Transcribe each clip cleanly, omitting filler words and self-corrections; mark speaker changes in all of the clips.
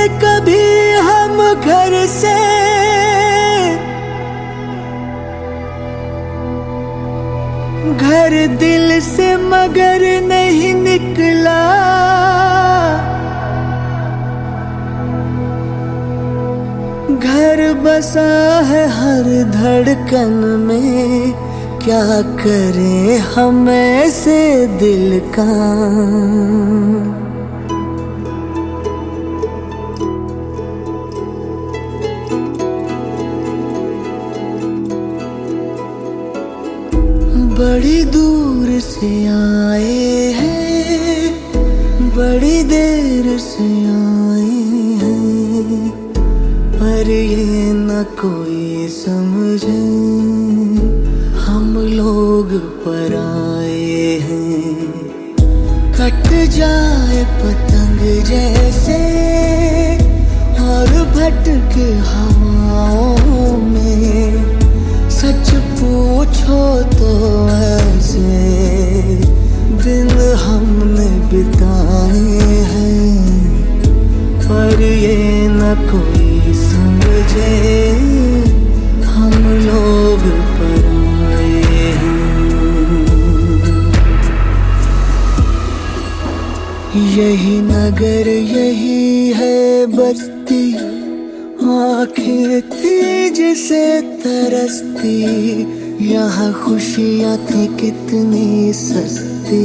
Speaker 1: थे कभी हम घर से, घर दिल से मगर नहीं निकला। घर बसा है हर धड़कन में, क्या करें हम ऐसे दिल का। बड़ी दूर से आए हैं, बड़ी देर से आए हैं, पर ये न कोई समझे हम लोग पराए हैं। कट जाए पतंग जैसे और भटके हवाओं में, सच पूछो तो ऐसे दिन हमने बिताए हैं, पर ये न कोई समझे हम लोग पराए हैं। यही नगर यही है बस्ती, आँखें थी जिसे तरसती, यहाँ खुशियाँ थी कितनी सस्ती।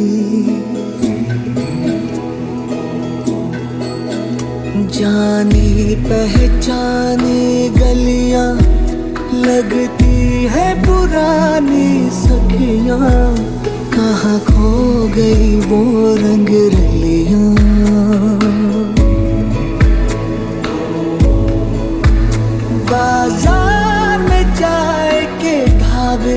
Speaker 1: जानी पहचानी गलियाँ लगती है पुरानी सखियाँ, कहाँ खो गई वो रंग रलियाँ। बाजार में चाय के ढाबे,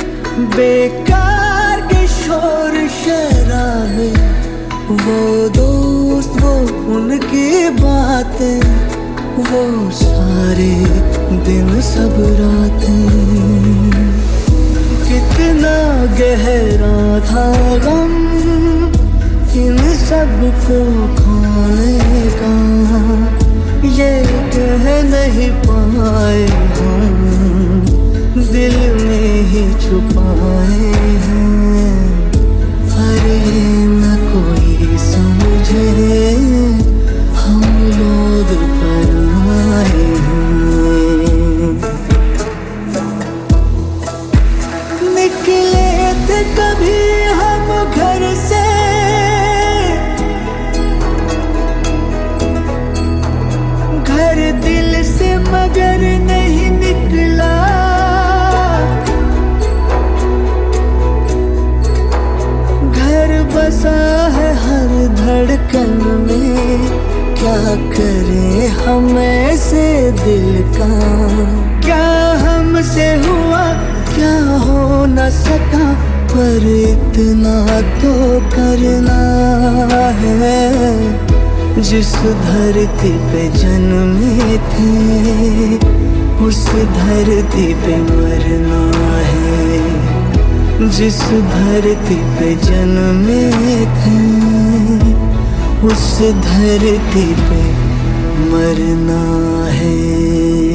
Speaker 1: बेकार के शोर शराबे, वो दोस्त वो उनकी बातें, वो सारे दिन सब रातें। कितना गहरा था गम इन सबको खोने का, ये कह नहीं पाए हम, दिल में ही छुपाए हैं, पर ये न कोई समझे हम लोग पराए हैं। निकले थे कभी हम घर से, घर दिल से मगर नहीं निकला। घर बसा है हर धड़कन में, क्या करें हम ऐसे दिल का। क्या हमसे हुआ क्या हो न सका, पर इतना तो करना है। जिस धरती पे जन्मे थे, उस धरती पे मरना है। जिस धरती पे जन्मे थे, उस धरती पे मरना है।